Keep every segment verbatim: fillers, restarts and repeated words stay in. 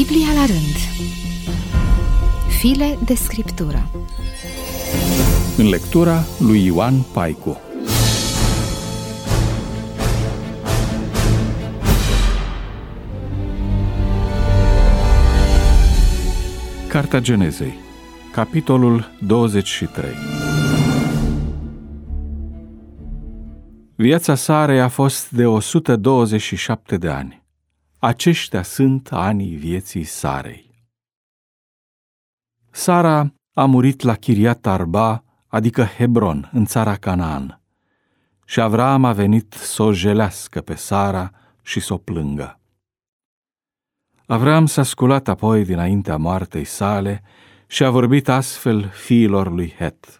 Biblia la rând. File de scriptură. În lectura lui Ioan Paicu. Cartea Genezei, capitolul douăzeci și trei. Viața Sarei a fost de o sută douăzeci și șapte de ani. Aceștia sunt anii vieții Sarei. Sara a murit la Chiriat Arba, adică Hebron, în țara Canaan, și Avram a venit să o jelească pe Sara și să o plângă. Avram s-a sculat apoi dinaintea moartei sale și a vorbit astfel fiilor lui Het: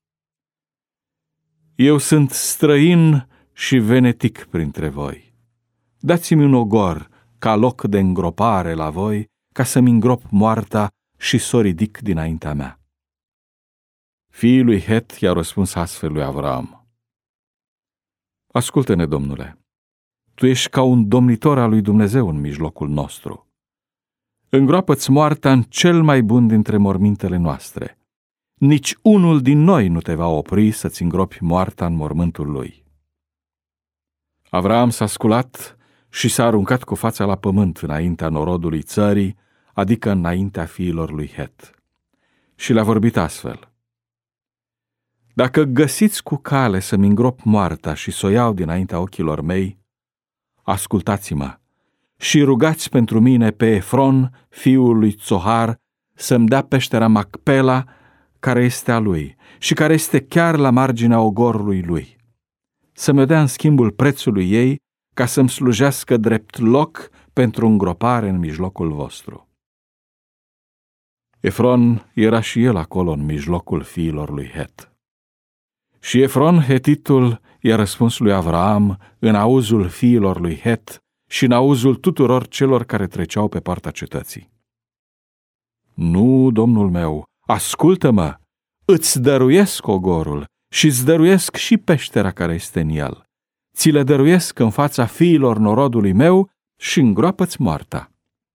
Eu sunt străin și venetic printre voi. Dați-mi un ogor ca loc de îngropare la voi, ca să-mi îngrop moarta și s-o ridic dinaintea mea. Fiii lui Het i-a răspuns astfel lui Avram: Ascultă-ne, Domnule, tu ești ca un domnitor al lui Dumnezeu în mijlocul nostru. Îngroapă-ți moarta în cel mai bun dintre mormintele noastre. Nici unul din noi nu te va opri să-ți îngropi moarta în mormântul lui. Avram s-a sculat și s-a aruncat cu fața la pământ înaintea norodului țării, adică înaintea fiilor lui Het. Și le-a vorbit astfel: Dacă găsiți cu cale să-mi îngrop moarta și să o iau dinaintea ochilor mei, ascultați-mă și rugați pentru mine pe Efron, fiul lui Tsohar, să-mi dea peștera Macpela, care este a lui și care este chiar la marginea ogorului lui, să-mi dea în schimbul prețului ei, ca să-mi slujească drept loc pentru îngropare în mijlocul vostru. Efron era și el acolo în mijlocul fiilor lui Het. Și Efron, hetitul, i-a răspuns lui Avram în auzul fiilor lui Het și în auzul tuturor celor care treceau pe partea cetății: Nu, domnul meu, ascultă-mă, îți dăruiesc ogorul și îți dăruiesc și peștera care este în el. Ți le dăruiesc în fața fiilor norodului meu și îngroapă-ți moarta.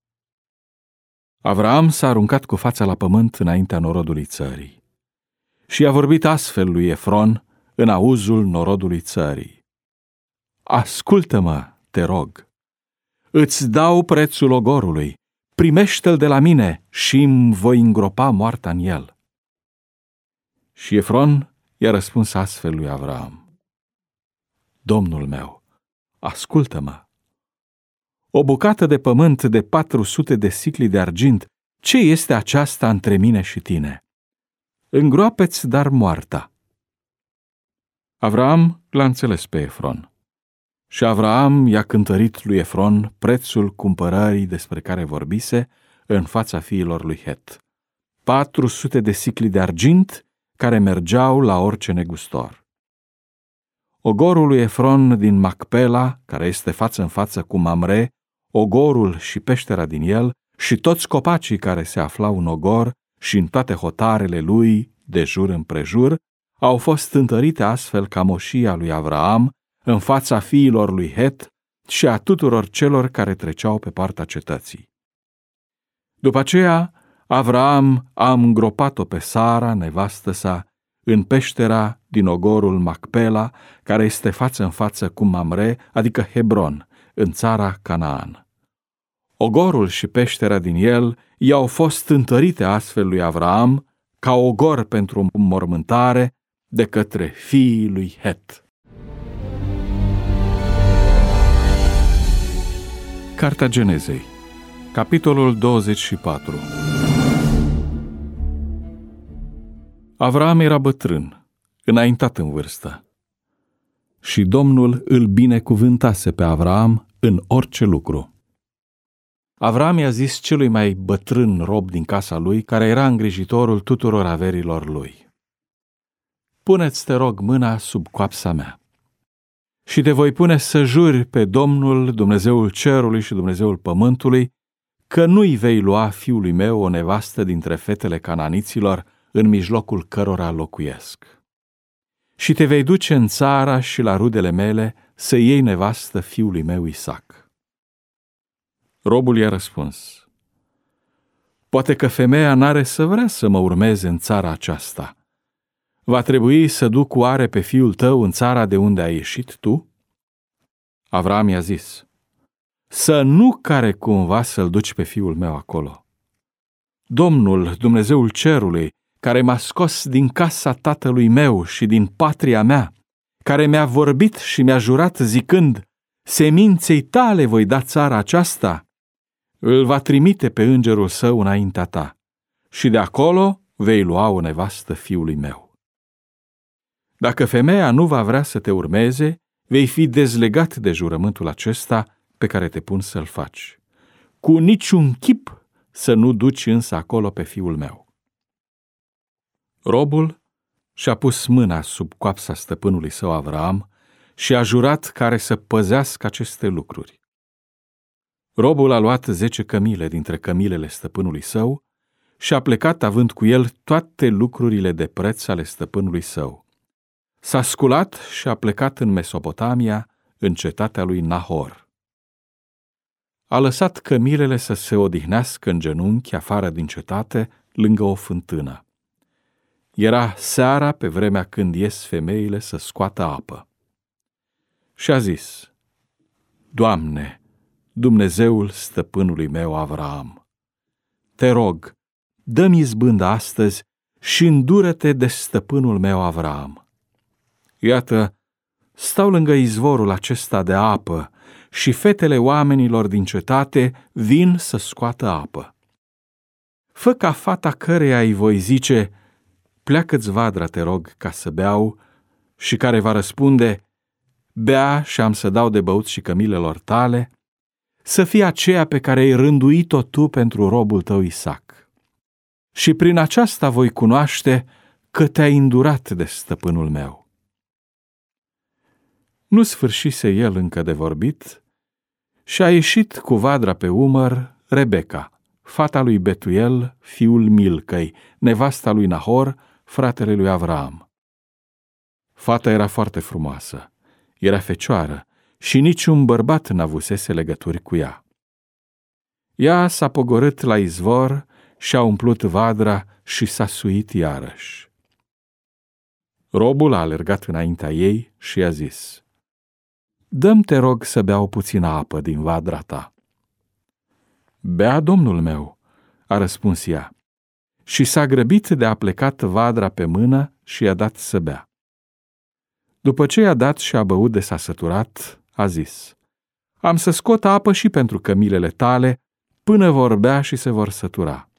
Avram s-a aruncat cu fața la pământ înaintea norodului țării și i-a vorbit astfel lui Efron în auzul norodului țării: Ascultă-mă, te rog, îți dau prețul ogorului, primește-l de la mine și îmi voi îngropa moarta în el. Și Efron i-a răspuns astfel lui Avram: Domnul meu, ascultă-mă. O bucată de pământ de patru sute de sicli de argint, ce este aceasta între mine și tine? Îngroape-ți dar moarta. Avram l-a înțeles pe Efron. Și Avram i-a cântărit lui Efron prețul cumpărării despre care vorbise în fața fiilor lui Het: patru sute de sicli de argint care mergeau la orice negustor. Ogorul lui Efron din Macpela, care este față în față cu Mamre, ogorul și peștera din el și toți copacii care se aflau în ogor și în toate hotarele lui de jur împrejur, au fost întărite astfel ca moșia lui Avram în fața fiilor lui Het și a tuturor celor care treceau pe partea cetății. După aceea, Avram a îngropat-o pe Sara, nevastă sa, în peștera din ogorul Macpela, care este față în față cu Mamre, adică Hebron, în țara Canaan. Ogorul și peștera din el i-au fost întărite astfel lui Avram ca ogor pentru înmormântare de către fiii lui Het. Cartea Genezei, capitolul douăzeci și patru. Avram era bătrân, înaintat în vârstă, și Domnul îl binecuvântase pe Avram în orice lucru. Avram i-a zis celui mai bătrân rob din casa lui, care era îngrijitorul tuturor averilor lui: Pune-ți, te rog, mâna sub coapsa mea și te voi pune să juri pe Domnul, Dumnezeul cerului și Dumnezeul pământului, că nu-i vei lua fiului meu o nevastă dintre fetele cananiților în mijlocul cărora locuiesc. Și te vei duce în țara și la rudele mele să iei nevastă fiului meu Isaac. Robul i-a răspuns: Poate că femeia n-are să vrea să mă urmeze în țara aceasta. Va trebui să duc oare pe fiul tău în țara de unde ai ieșit tu?" Avram i-a zis: Să nu care cumva să-l duci pe fiul meu acolo. Domnul, Dumnezeul cerului, care m-a scos din casa tatălui meu și din patria mea, care mi-a vorbit și mi-a jurat zicând: Seminței tale voi da țara aceasta, îl va trimite pe îngerul său înaintea ta și de acolo vei lua o nevastă fiului meu. Dacă femeia nu va vrea să te urmeze, vei fi dezlegat de jurământul acesta pe care te pun să-l faci. Cu niciun chip să nu duci însă acolo pe fiul meu." Robul și-a pus mâna sub coapsa stăpânului său Avram și a jurat care să păzească aceste lucruri. Robul a luat zece cămile dintre cămilele stăpânului său și a plecat având cu el toate lucrurile de preț ale stăpânului său. S-a sculat și a plecat în Mesopotamia, în cetatea lui Nahor. A lăsat cămilele să se odihnească în genunchi afară din cetate, lângă o fântână. Era seara pe vremea când ies femeile să scoată apă. Și a zis: Doamne, Dumnezeul stăpânului meu Avram, te rog, dă-mi izbândă astăzi și îndură-te de stăpânul meu Avram. Iată, stau lângă izvorul acesta de apă și fetele oamenilor din cetate vin să scoată apă. Fă ca fata căreia îi voi zice: pleacă-ți vadra, te rog, ca să beau, și care va răspunde: bea și am să dau de băut și cămilelor tale, să fie aceea pe care ai rânduit-o tu pentru robul tău Isaac. Și prin aceasta voi cunoaște că te-ai îndurat de stăpânul meu. Nu sfârșise el încă de vorbit și a ieșit cu vadra pe umăr Rebecca, fata lui Betuel, fiul Milcăi, nevasta lui Nahor, fratele lui Avram. Fata era foarte frumoasă, era fecioară și niciun bărbat n-avusese legături cu ea. Ea s-a pogorât la izvor și-a umplut vadra și s-a suit iarăși. Robul a alergat înaintea ei și i-a zis: dă-mi, te rog, să beau puțină apă din vadra ta. Bea, domnul meu, a răspuns ea, și s-a grăbit de a plecat vadra pe mână și i-a dat să bea. După ce i-a dat și a băut de s-a săturat, a zis: am să scot apă și pentru cămilele tale, până vor bea și se vor sătura.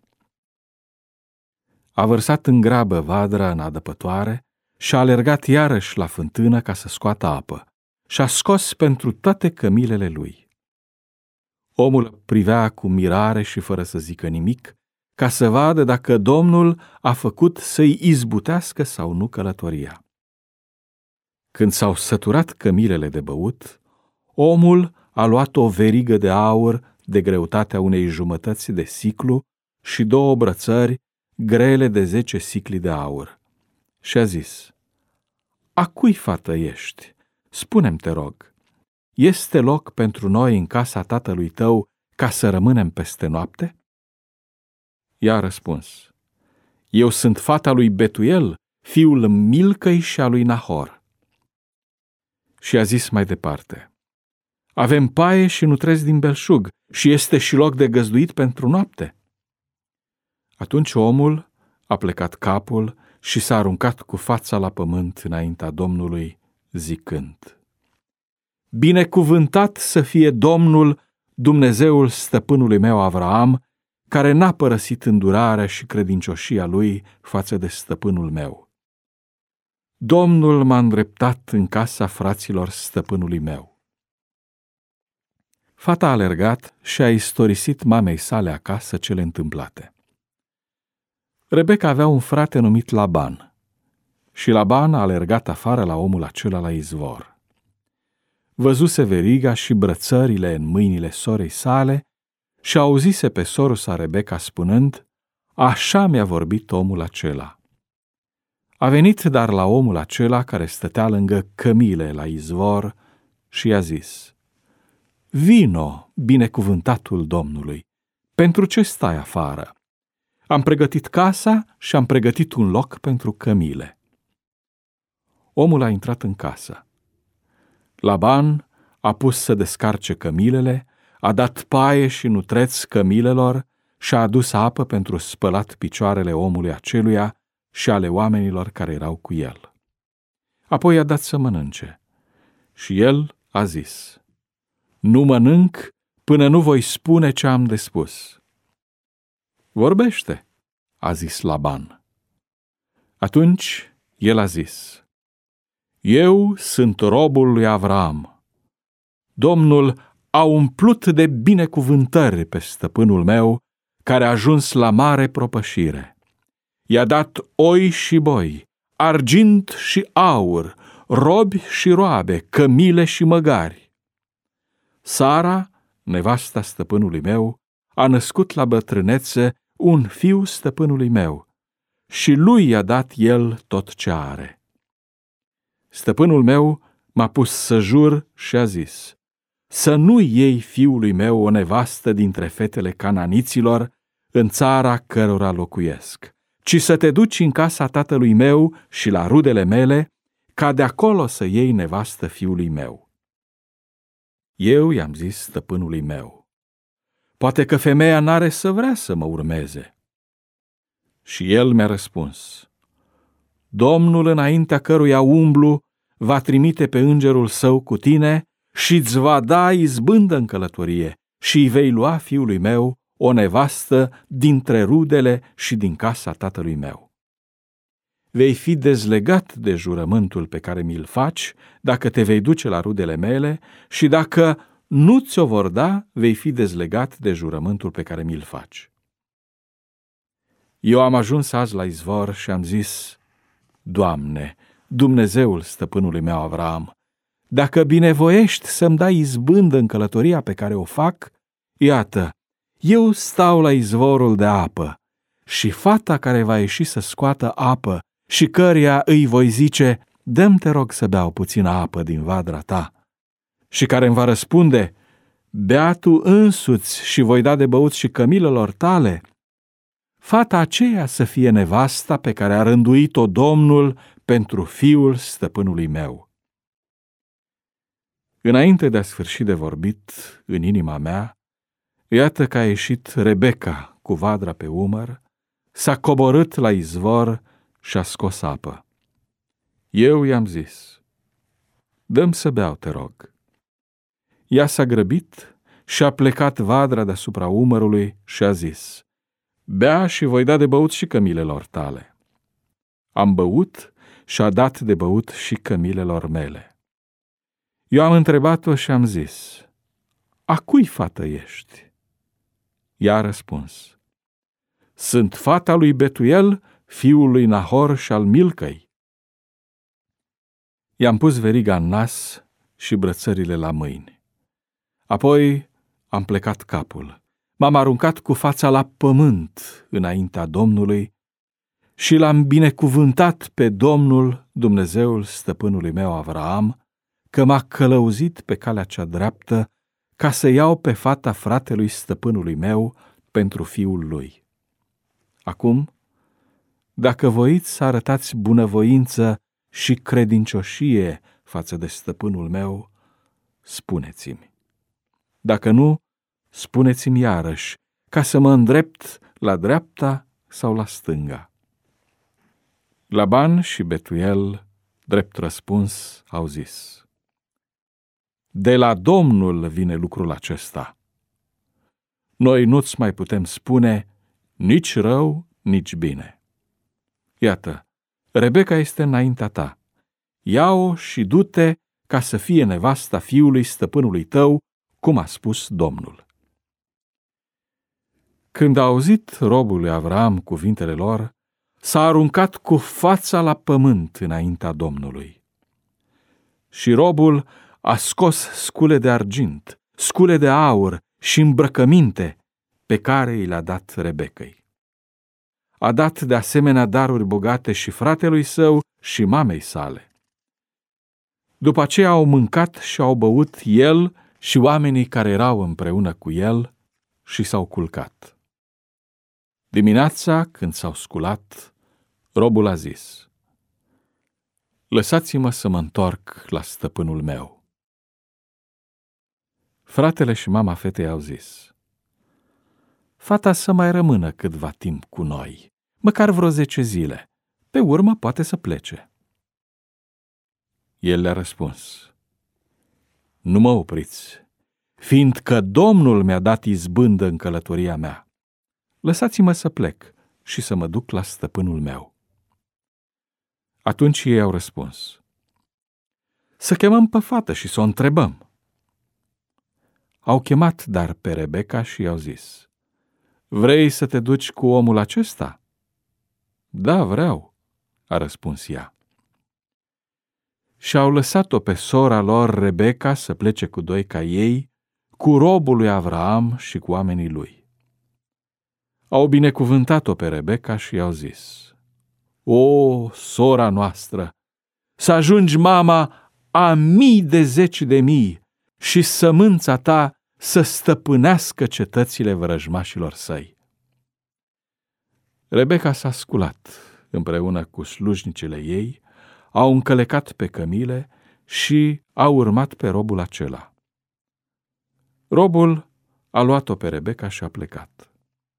A vărsat în grabă vadra în adăpătoare și a alergat iarăși la fântână ca să scoată apă și a scos pentru toate cămilele lui. Omul privea cu mirare și fără să zică nimic, ca să vadă dacă Domnul a făcut să-i izbutească sau nu călătoria. Când s-au săturat cămilele de băut, omul a luat o verigă de aur de greutatea unei jumătăți de siclu și două brățări grele de zece sicli de aur. Și a zis: a cui fată ești? Spune-mi, te rog, este loc pentru noi în casa tatălui tău ca să rămânem peste noapte? Ea a răspuns: eu sunt fata lui Betuel, fiul Milcăi și a lui Nahor. Și a zis mai departe: avem paie și nutrezi din belșug și este și loc de găzduit pentru noapte. Atunci omul a plecat capul și s-a aruncat cu fața la pământ înaintea Domnului, zicând: binecuvântat să fie Domnul, Dumnezeul stăpânului meu Avram, care n-a părăsit îndurarea și credincioșia lui față de stăpânul meu. Domnul m-a îndreptat în casa fraților stăpânului meu. Fata a alergat și a istorisit mamei sale acasă cele întâmplate. Rebecca avea un frate numit Laban și Laban a alergat afară la omul acela la izvor. Văzuse veriga și brățările în mâinile sorei sale și auzise pe sorul sa Rebecca spunând: așa mi-a vorbit omul acela. A venit dar la omul acela care stătea lângă cămile la izvor și i-a zis: vino, binecuvântatul Domnului, pentru ce stai afară? Am pregătit casa și am pregătit un loc pentru cămile. Omul a intrat în casă. Laban a pus să descarce cămilele, a dat paie și nutreți cămilelor și a adus apă pentru spălat picioarele omului aceluia și ale oamenilor care erau cu el. Apoi a dat să mănânce. Și el a zis: nu mănânc până nu voi spune ce am de spus. Vorbește, a zis Laban. Atunci el a zis: eu sunt robul lui Avram. Domnul a umplut de binecuvântări pe stăpânul meu, care a ajuns la mare propășire. I-a dat oi și boi, argint și aur, robi și roabe, cămile și măgari. Sara, nevasta stăpânului meu, a născut la bătrânețe un fiu stăpânului meu și lui i-a dat el tot ce are. Stăpânul meu m-a pus să jur și a zis: să nu iei fiului meu o nevastă dintre fetele cananiților în țara cărora locuiesc, ci să te duci în casa tatălui meu și la rudele mele, ca de acolo să iei nevastă fiului meu. Eu i-am zis stăpânului meu: poate că femeia n-are să vrea să mă urmeze. Și el mi-a răspuns: Domnul, înaintea căruia umblu, va trimite pe îngerul său cu tine și îți va da izbândă în călătorie și îi vei lua fiului meu o nevastă dintre rudele și din casa tatălui meu. Vei fi dezlegat de jurământul pe care mi-l faci dacă te vei duce la rudele mele și dacă nu ți-o vor da, vei fi dezlegat de jurământul pe care mi-l faci. Eu am ajuns azi la izvor și am zis: Doamne, Dumnezeul stăpânului meu Avram, dacă binevoiești să-mi dai izbândă în călătoria pe care o fac, iată, eu stau la izvorul de apă și fata care va ieși să scoată apă și căreia îi voi zice: dă-mi, te rog, să beau puțină apă din vadra ta, și care îmi va răspunde: bea tu însuți și voi da de băut și cămilelor tale, fata aceea să fie nevasta pe care a rânduit-o Domnul pentru fiul stăpânului meu. Înainte de a sfârși de vorbit în inima mea, iată că a ieșit Rebecca cu vadra pe umăr, s-a coborât la izvor și a scos apă. Eu i-am zis: dă-mi să beau, te rog. Ea s-a grăbit și a plecat vadra deasupra umărului și a zis: bea și voi da de băut și cămilelor tale. Am băut și a dat de băut și cămilelor mele. Eu am întrebat-o și am zis: a cui fată ești? Ea a răspuns: sunt fata lui Betuel, fiul lui Nahor și al Milcăi. I-am pus veriga în nas și brățările la mâini. Apoi am plecat capul, m-am aruncat cu fața la pământ înaintea Domnului și l-am binecuvântat pe Domnul, Dumnezeul stăpânului meu Avraam, că m-a călăuzit pe calea cea dreaptă ca să iau pe fata fratelui stăpânului meu pentru fiul lui. Acum, dacă voiți să arătați bunăvoință și credincioșie față de stăpânul meu, spuneți-mi. Dacă nu, spuneți-mi iarăși, ca să mă îndrept la dreapta sau la stânga. Laban și Betuel, drept răspuns, au zis: de la Domnul vine lucrul acesta. Noi nu-ți mai putem spune nici rău, nici bine. Iată, Rebecca este înaintea ta. Ia-o și du-te ca să fie nevasta fiului stăpânului tău, cum a spus Domnul. Când a auzit robul lui Avram cuvintele lor, s-a aruncat cu fața la pământ înaintea Domnului. Și robul a scos scule de argint, scule de aur și îmbrăcăminte pe care i le-a dat Rebecăi. A dat de asemenea daruri bogate și fratelui său și mamei sale. După aceea au mâncat și au băut el și oamenii care erau împreună cu el și s-au culcat. Dimineața, când s-au sculat, robul a zis: lăsați-mă să mă întorc la stăpânul meu. Fratele și mama fetei au zis: fata să mai rămână câtva timp cu noi, măcar vreo zece zile, pe urmă poate să plece. El le-a răspuns: nu mă opriți, fiindcă Domnul mi-a dat izbândă în călătoria mea. Lăsați-mă să plec și să mă duc la stăpânul meu. Atunci ei au răspuns: să chemăm pe fată și să o întrebăm. Au chemat dar pe Rebecca și i-au zis: vrei să te duci cu omul acesta? Da, vreau, a răspuns ea. Și au lăsat-o pe sora lor Rebecca să plece cu doi ca ei, cu robul lui Avraam și cu oamenii lui. Au binecuvântat-o pe Rebecca și i-au zis: o, sora noastră, să ajungi mama a mii de zeci de mii și sămânța ta să stăpânească cetățile vrăjmașilor săi. Rebecca s-a sculat împreună cu slujnicile ei, au încălecat pe cămile și au urmat pe robul acela. Robul a luat-o pe Rebecca și a plecat.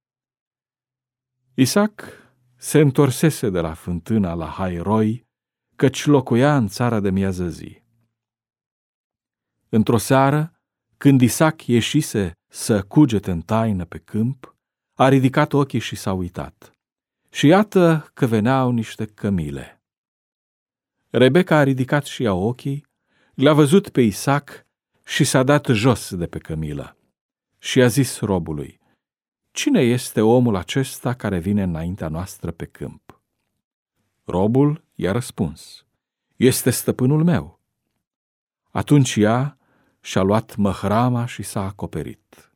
Isaac se întorsese de la fântâna la Hairoi, căci locuia în țara de miază zi. Într-o seară, când Isaac ieșise să cugete în taină pe câmp, a ridicat ochii și s-a uitat. Și iată că veneau niște cămile. Rebecca a ridicat și ea ochii, l-a văzut pe Isaac și s-a dat jos de pe cămilă. Și a zis robului: cine este omul acesta care vine înaintea noastră pe câmp? Robul i-a răspuns: este stăpânul meu. Atunci ea și-a luat măhrama și s-a acoperit.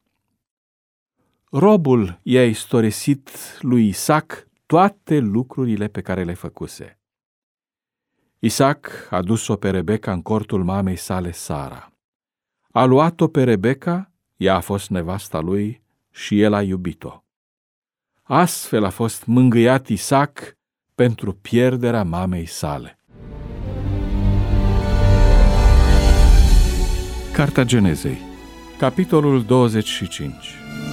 Robul i-a istorisit lui Isaac toate lucrurile pe care le făcuse. Isaac a dus-o pe Rebecca în cortul mamei sale Sara. A luat-o pe Rebecca, ea a fost nevasta lui și el a iubit-o. Astfel a fost mângâiat Isaac pentru pierderea mamei sale. Cartea Genezei, capitolul douăzeci și cinci.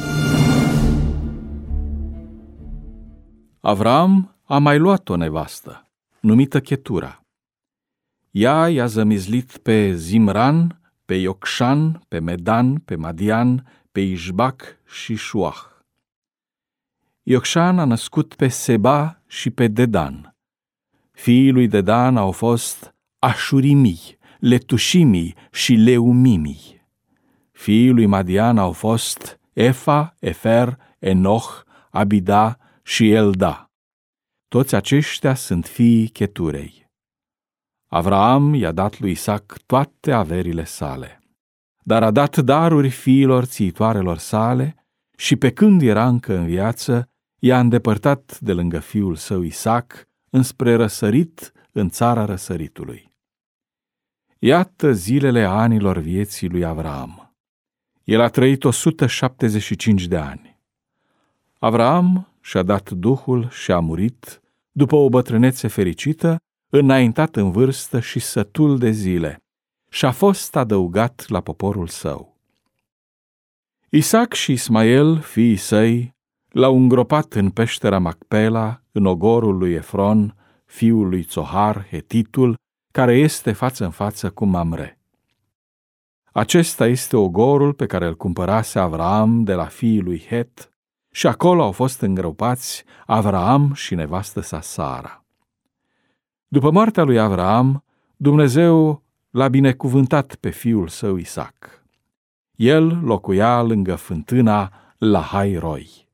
Avram a mai luat o nevastă, numită Chetura. Ea i-a zămizlit pe Zimran, pe Iocșan, pe Medan, pe Madian, pe Ișbac și Șuah. Iocșan a născut pe Seba și pe Dedan. Fiii lui Dedan au fost Așurimii, Letușimii și Leumimii. Fiii lui Madian au fost Efa, Efer, Enoch, Abida și Elda. Toți aceștia sunt fiii Cheturei. Avraam i-a dat lui Isaac toate averile sale, dar a dat daruri fiilor țiitoarelor sale și pe când era încă în viață, i-a îndepărtat de lângă fiul său Isaac înspre răsărit în țara răsăritului. Iată zilele anilor vieții lui Avraam. El a trăit o sută șaptezeci și cinci de ani. Avraam și-a dat duhul și a murit după o bătrânețe fericită, înaintat în vârstă și sătul de zile, și a fost adăugat la poporul său. Isaac și Ismael, fiii săi, l-au îngropat în peștera Macpela, în ogorul lui Efron, fiul lui Țohar, Hetitul, care este față în față cu Mamre. Acesta este ogorul pe care îl cumpărase Avraam de la fiii lui Het, și acolo au fost îngropați Avraam și nevastă sa Sara. După moartea lui Avraam, Dumnezeu l-a binecuvântat pe fiul său Isaac. El locuia lângă fântâna la Hairoi.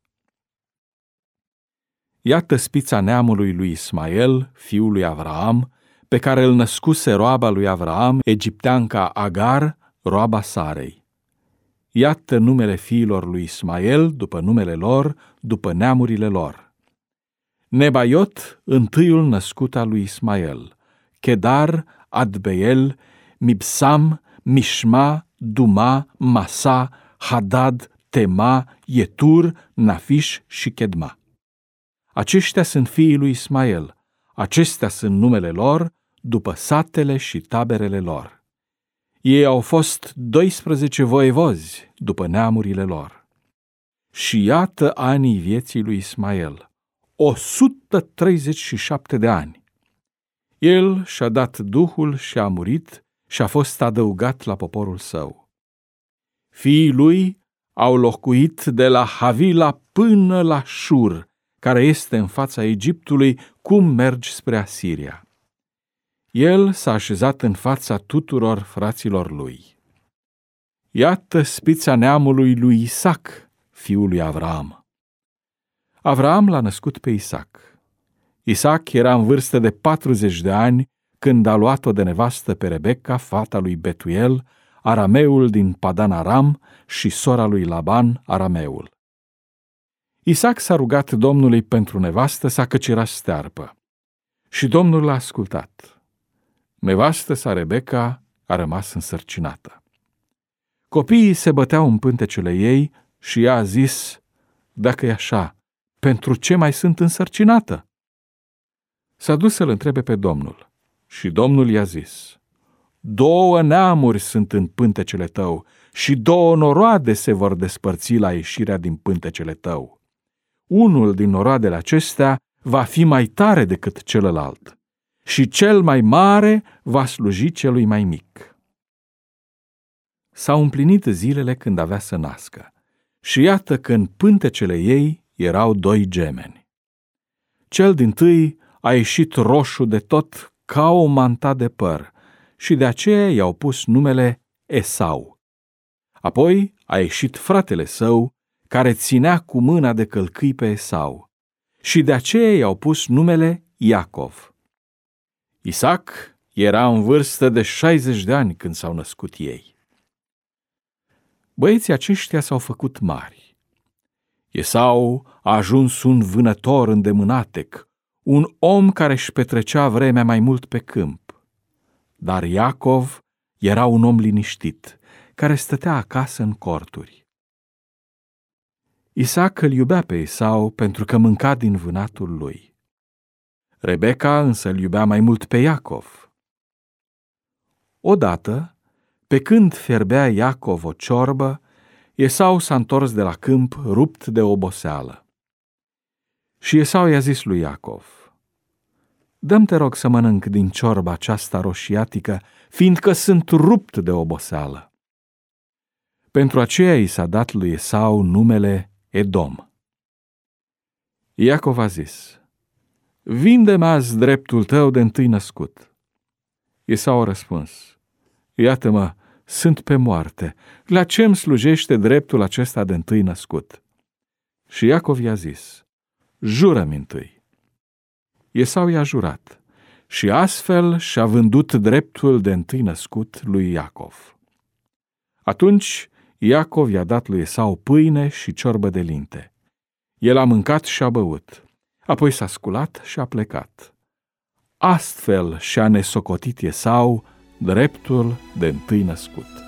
Iată spița neamului lui Ismael, fiul lui Avraam, pe care îl născuse roaba lui Avraam, egipteanca Agar, roaba Sarei. Iată numele fiilor lui Ismael, după numele lor, după neamurile lor. Nebaiot, întâiul născut al lui Ismael, Chedar, Adbeel, Mibsam, Mishma, Duma, Masa, Hadad, Tema, Yetur, Nafish și Chedma. aceștia sunt fiii lui Ismael, acestea sunt numele lor, după satele și taberele lor. Ei au fost doisprezece voievozi după neamurile lor. Și iată anii vieții lui Ismael, o sută treizeci și șapte de ani. El și-a dat Duhul și a murit și a fost adăugat la poporul său. Fiii lui au locuit de la Havila până la Șur, care este în fața Egiptului, cum mergi spre Asiria. El s-a așezat în fața tuturor fraților lui. Iată spița neamului lui Isaac, fiul lui Avraam. Avraam l-a născut pe Isaac. Isaac era în vârstă de patruzeci de ani când a luat-o de nevastă pe Rebecca, fata lui Betuel, arameul din Padan Aram, și sora lui Laban, arameul. Isaac s-a rugat Domnului pentru nevastă sa, căci era stearpă. Și Domnul l-a ascultat. Nevastă sa Rebecca a rămas însărcinată. Copiii se băteau în pântecele ei și ea a zis: dacă e așa, pentru ce mai sunt însărcinată? S-a dus să-l întrebe pe Domnul și Domnul i-a zis: două neamuri sunt în pântecele tău și două noroade se vor despărți la ieșirea din pântecele tău. Unul din noroadele acestea va fi mai tare decât celălalt și cel mai mare va sluji celui mai mic. S-au împlinit zilele când avea să nască și iată că în pântecele ei erau doi gemeni. Cel dintâi a ieșit roșu de tot ca o manta de păr și de aceea i-au pus numele Esau. Apoi a ieșit fratele său, care ținea cu mâna de călcâi pe Esau, și de aceea i-au pus numele Iacov. Isaac era în vârstă de șaizeci de ani când s-au născut ei. Băieții aceștia s-au făcut mari. Esau a ajuns un vânător îndemânatec, un om care își petrecea vremea mai mult pe câmp. Dar Iacov era un om liniștit, care stătea acasă în corturi. Isaac îl iubea pe Esau pentru că mânca din vânatul lui. Rebecca însă îl iubea mai mult pe Iacov. Odată, pe când fierbea Iacov o ciorbă, Esau s-a întors de la câmp rupt de oboseală. Și Esau i-a zis lui Iacov: dă-mi, te rog, să mănânc din ciorba aceasta roșiatică, fiindcă sunt rupt de oboseală. Pentru aceea i s-a dat lui Esau numele Edom. Iacov a zis: vinde-mi azi dreptul tău de întâi născut. Esau a răspuns: iată-mă, sunt pe moarte, la ce îmi slujește dreptul acesta de întâi născut? Și Iacov i-a zis: jură-mi întâi. Esau i-a jurat și astfel și-a vândut dreptul de întâi născut lui Iacov. Atunci Iacov i-a dat lui Esau pâine și ciorbă de linte. El a mâncat și a băut, apoi s-a sculat și a plecat. Astfel și-a nesocotit Esau dreptul de întâi născut.